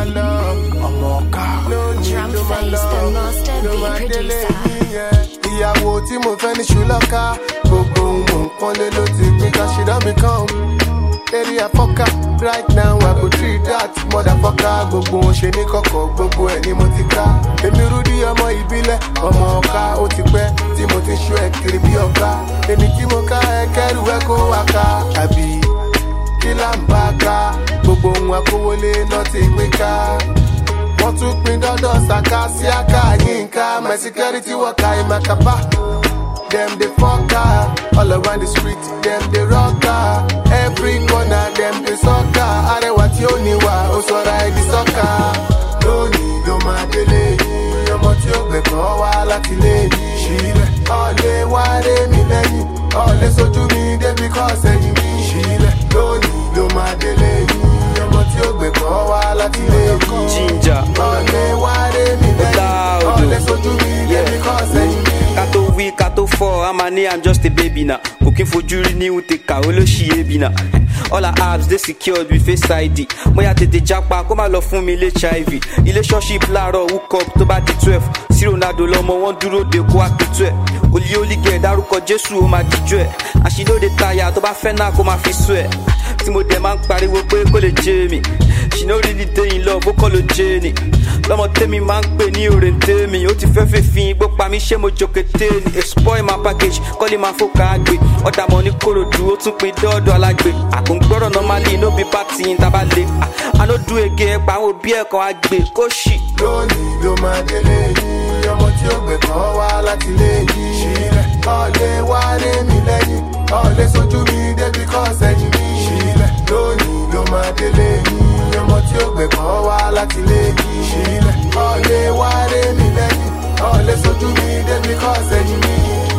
my love. I'm all car. No need to my love. No my delay. Ìyàwó tí mo fẹ́ ní ṣùlọ́ka. Gbogbo ohun kan lé ló ti pín ká she don become. Area fucker. Right now I go treat that motherfucker. Gbogbo ohun ṣe ní kọ̀kọ̀, gbogbo ẹ̀ ni mo ti ká. Èmi Rúdí ọmọ ìbílẹ̀, ọmọ ọ̀ka. Ó ti pẹ́ tí mo ti ṣú ẹ̀ kiri bí ọ̀ka. Èmi tí mo ká ẹ kẹ́rù ẹ kó wá ká. Àbí kí là ń bá ká? Gbogbo ohun akówólé náà ti pín ká. Wọ́n tún pín dọ́dọ̀ Saka sí Aka Yínká. My security worker in my kapa. Them they fucker. All around the street, them they rocker. Every corner, them they soccer. Arẹwà tí ó níwà, ó sọra ẹ̀ di soccer. Lónìí ló máa délé yìí. Ọmọ tí ó gbẹ̀kọ́ wá láti lé yìí. Ṣílẹ̀ ọ̀lẹ́ wá ré mi lẹ́yìn. Ọ̀lẹ́ sojú mi débi kọ́ sẹ́yìn mi. Ṣílẹ̀ lónìí ló máa délé yìí. Ọmọ tí ó gbẹ̀kọ́ wá láti lé yìí. Ginger. Ọ̀lẹ́ wá ré mi lẹ́yìn. Ọ̀lẹ́ sojú mi débi kọ́ sẹ́yìn mi. Kato weak, kato fall, I'm just a baby now. Cooking for jury new take a holo she now. All our apps they secured with Face ID. Moya te de jackpot, come love fún mi HIV. Relationship laro hook up to about 12. Si Ronaldo lomo won dúró de ko ak 12. Oli girl dárúkọ Jésù o ma dijo ẹ. And she know the tire to ba fẹ́ na ko ma fi swear. Tí mo dẹ̀ máa ń pariwo pé kó lè jẹ́ mi. She no really dey in love, ó kọ́ ló jẹ́ ni. Lọ́mọ tẹ́mi máa ń pè ní òrèǹté mi. Ó ti fẹ́ fèfin igbó pa mí ṣé mo jòkété ni. A spoil my package, kọ́lé máa fòkà àgbè. Ọ̀dà mọ̀ ní Kòròdú, ó tún pin dọ́ọ̀dọ̀ alágbè. Àkùngbọ́rọ̀ normally no be party in tabale. I no do again, pa àwọn òbí ẹ̀ kan àgbè kó ṣì. Lónìí ló máa délé yìí. Ọmọ tí ó gbẹ̀kọ́ wá láti lé yìí. Ṣílẹ̀ ọ̀lẹ́ wá ré mi lẹ́yìn. Ọ̀lẹ́ sojú mi débi kọ́ sẹ́yìn mi. Ṣílẹ̀ lónìí ló máa délé yìí. Ọmọ tí ó gbẹ̀kọ́ wá láti lé yìí. Ṣílẹ̀ ọ̀lẹ́ wá ré mi lẹ́yìn. Ọ̀lẹ́ sojú mi débi kọ́ sẹ́yìn mi.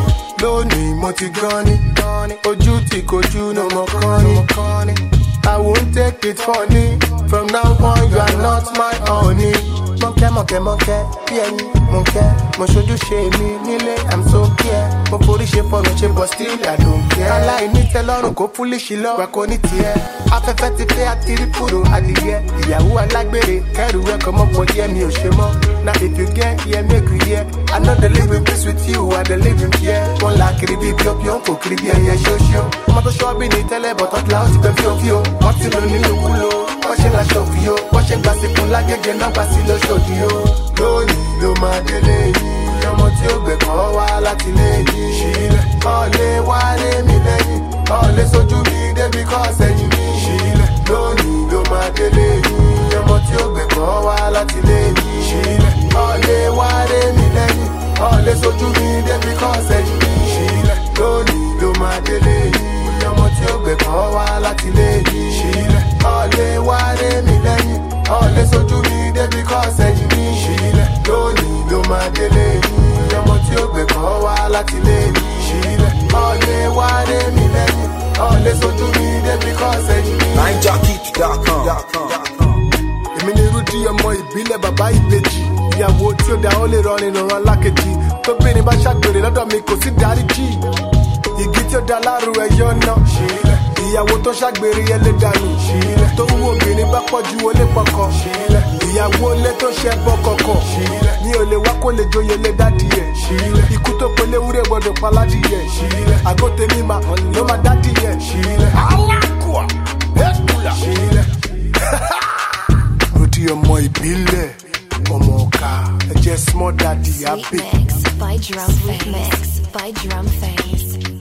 Lónìí mo ti gan ni. Ojú tí kojú no more kọ́ni. I won't take it funny. From now on you are not my honey. Mọ̀kẹ́, bí ẹyin mo kẹ́. Mo ṣojú ṣe mi nílé, I'm so care. Mo forí ṣe fọ́nù ṣe but still I don't care. Aláìní tẹ́lọ́rùn kó fúlíṣì lọ, wà kò ní tiẹ̀. Afẹ́fẹ́ ti fẹ́ àtìrí kúrò adìyẹ. Ìyàwó alágbèrè, kẹ́rù ẹ̀kọ́ mọ́pọ̀ díẹ̀ mi ò ṣe mọ́. Now if you get here, make you hear. I know the living peace with you, I the living fear. Wọ́n la kiri bí píọ́píọ́, kò kiri bí ẹyẹ ṣóṣó. Ọmọ tó ṣọ́ bí ní tẹ́lẹ̀ bọ̀ tọ́jú láwọn ti bẹ́ fíofío. Wọ́n ti lò nílòkulò, wọ́n ṣe láṣọ fíò. Wọ́n ṣe gbàsíkun lágége náà gbà sí lóṣòdì o. Lónìí ló máa délé yìí. Ọmọ tí ó gbẹ̀kọ́ wá láti lé yìí. Ṣílẹ̀ ọ̀lẹ́ wá ré mi lẹ́yìn. Ọ̀lẹ́ sojú mi débi kọ́ sẹ́yìn mi. Ṣílẹ̀ lónìí ló máa délé yìí. Ọmọ tí ó gbẹ̀kọ́ wá láti lé yìí. Ṣílẹ̀ ọ̀lẹ́ wá ré mi lẹ́yìn. Ọ̀lẹ́ sojú mi débi kọ́ sẹ́yìn mi. Ṣílẹ̀ lónìí ló máa délé yìí. Ọmọ tí ó gbẹ̀kọ́ wá láti lé yìí. Ṣílẹ̀ ọ̀lẹ́ wá ré mi lẹ́yìn. Ọ̀lẹ́ sojú mi débi kọ́ sẹ́yìn mi. Ṣílẹ̀ lónìí ló máa délé yìí. Ọmọ tí ó gbẹ̀kọ́ wá láti lé yìí. Ṣílẹ̀ ọ̀lẹ́ wá ré mi lẹ́yìn. Ọ̀lẹ́ sojú mi débi kọ́ sẹ́yìn mi. NineJockey.com. Èmi ni Rúdí ọmọ ìbílẹ̀ bàbá ìbejì. Ìyàwó tí ó dá ó lè rọrin ìran lákejì. Tó bí ní bá ṣàgbèrè lọ́dọ̀ mi kò sí dáríjì. Igi tí ó dá láru ẹ̀yọ́ náà. Ṣílẹ̀ ìyàwó tó ṣàgbèrè ẹ lè dànù. Ṣílẹ̀ tó wú obìnrin bá pọ̀ ju olè pọkàn. Ṣílẹ̀ ìyàwó ilé tó ṣe bọ́ kọ̀kọ̀. Ṣílẹ̀ mi ò lè wá kó lè joyè lé dádìyẹ. Ṣílẹ̀ ikú tó pelé wúrẹ́ gbọ́dọ̀ paládìyẹ. Ṣílẹ̀ àgọ́ tèmi mà ló máa dádìyẹ. Ṣílẹ̀ alákùá ẹ̀kúlà. Ṣílẹ̀ Rúdí ọmọ ìbílẹ̀ ọmọ ọ̀ka ẹ̀jẹ̀ small daddy Sweet mix by Drum Face.